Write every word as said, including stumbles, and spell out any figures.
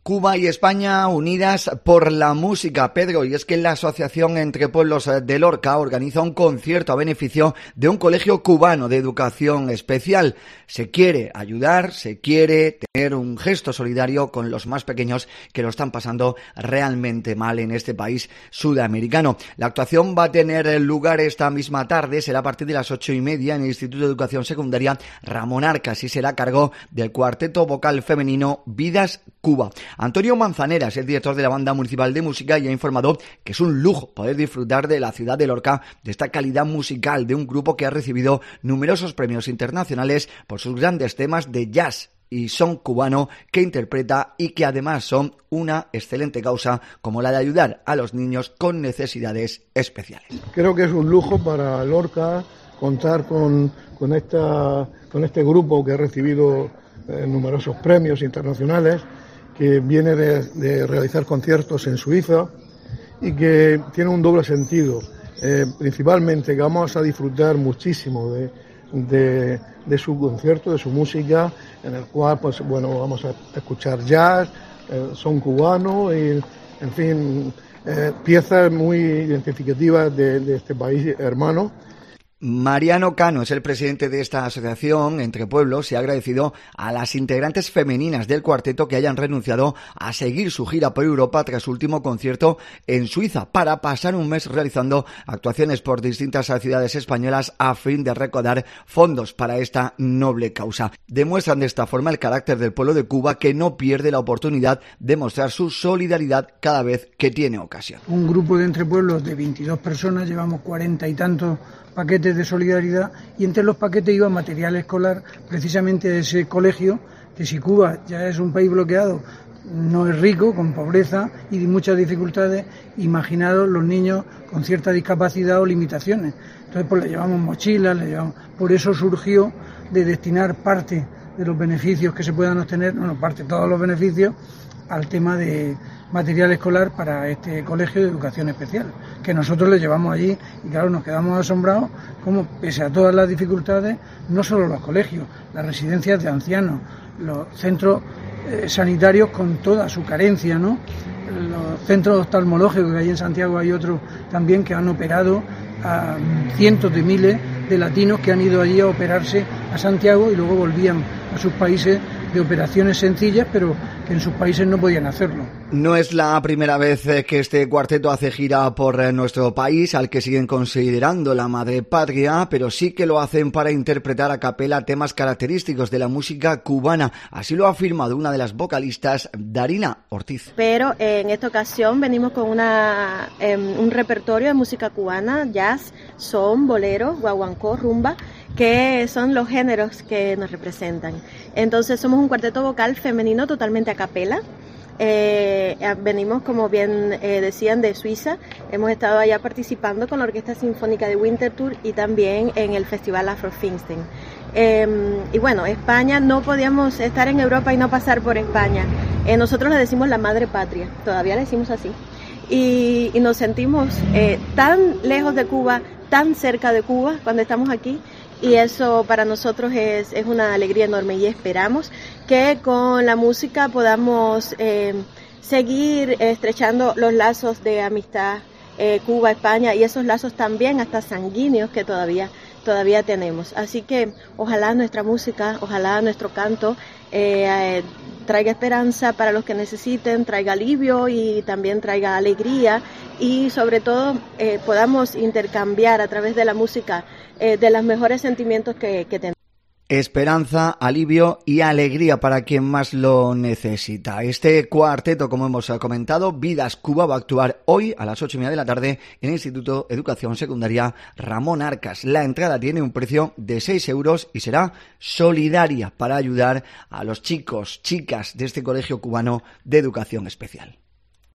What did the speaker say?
Cuba y España unidas por la música, Pedro, y es que la Asociación Entre Pueblos de Lorca organiza un concierto a beneficio de un colegio cubano de educación especial. Se quiere ayudar, se quiere tener un gesto solidario con los más pequeños que lo están pasando realmente mal en este país sudamericano. La actuación va a tener lugar esta misma tarde, será a partir de las ocho y media en el Instituto de Educación Secundaria Ramón Arcas y será a cargo del cuarteto vocal femenino Vidas Cuba. Antonio Manzanera es el director de la Banda Municipal de Música y ha informado que es un lujo poder disfrutar de la ciudad de Lorca de esta calidad musical de un grupo que ha recibido numerosos premios internacionales por sus grandes temas de jazz y son cubano que interpreta y que además son una excelente causa como la de ayudar a los niños con necesidades especiales. Creo que es un lujo para Lorca contar con, con, esta, con este grupo que ha recibido eh, numerosos premios internacionales, que viene de, de realizar conciertos en Suiza y que tiene un doble sentido. Eh, principalmente que vamos a disfrutar muchísimo de, de, de su concierto, de su música, en el cual pues bueno vamos a escuchar jazz, eh, son cubano y en fin eh, piezas muy identificativas de, de este país hermano. Mariano Cano es el presidente de esta asociación Entre Pueblos y ha agradecido a las integrantes femeninas del cuarteto que hayan renunciado a seguir su gira por Europa tras su último concierto en Suiza para pasar un mes realizando actuaciones por distintas ciudades españolas a fin de recaudar fondos para esta noble causa. Demuestran de esta forma el carácter del pueblo de Cuba, que no pierde la oportunidad de mostrar su solidaridad cada vez que tiene ocasión. Un grupo de Entre Pueblos de veintidós personas, llevamos cuarenta y tantos paquetes de solidaridad y entre los paquetes iba material escolar precisamente de ese colegio, que si Cuba ya es un país bloqueado, no es rico, con pobreza y muchas dificultades, imaginaros los niños con cierta discapacidad o limitaciones. Entonces pues le llevamos mochilas, le llevamos... por eso surgió de destinar parte de los beneficios que se puedan obtener, bueno, parte todos los beneficios, al tema de material escolar para este colegio de educación especial, que nosotros le llevamos allí y claro, nos quedamos asombrados como pese a todas las dificultades, no solo los colegios, las residencias de ancianos, los centros eh, sanitarios con toda su carencia, ¿no? Los centros oftalmológicos, que hay en Santiago hay otros también que han operado a cientos de miles de latinos que han ido allí a operarse a Santiago y luego volvían a sus países de operaciones sencillas, pero que en sus países no podían hacerlo. No es la primera vez que este cuarteto hace gira por nuestro país, al que siguen considerando la madre patria, pero sí que lo hacen para interpretar a capela temas característicos de la música cubana. Así lo ha afirmado una de las vocalistas, Darina Ortiz. Pero eh, en esta ocasión venimos con una, eh, un repertorio de música cubana, jazz, son, bolero, guaguancó, rumba, que son los géneros que nos representan. Entonces somos un cuarteto vocal femenino totalmente a capela. Eh, venimos, como bien eh, decían, de Suiza. Hemos estado allá participando con la Orquesta Sinfónica de Winterthur y también en el Festival Afro Pfingsten. Eh, y bueno, España, no podíamos estar en Europa y no pasar por España. Eh, nosotros le decimos la madre patria, todavía le decimos así. Y, y nos sentimos eh, tan lejos de Cuba, tan cerca de Cuba cuando estamos aquí. Y eso para nosotros es, es una alegría enorme y esperamos que con la música podamos eh, seguir estrechando los lazos de amistad eh, Cuba-España y esos lazos también hasta sanguíneos que todavía, todavía tenemos. Así que ojalá nuestra música, ojalá nuestro canto eh, eh, traiga esperanza para los que necesiten, traiga alivio y también traiga alegría y sobre todo eh, podamos intercambiar a través de la música eh, de los mejores sentimientos que, que tenemos. Esperanza, alivio y alegría para quien más lo necesita. Este cuarteto, como hemos comentado, Vidas Cuba, va a actuar hoy a las ocho y media de la tarde en el Instituto de Educación Secundaria Ramón Arcas. La entrada tiene un precio de seis euros y será solidaria para ayudar a los chicos, chicas de este colegio cubano de educación especial.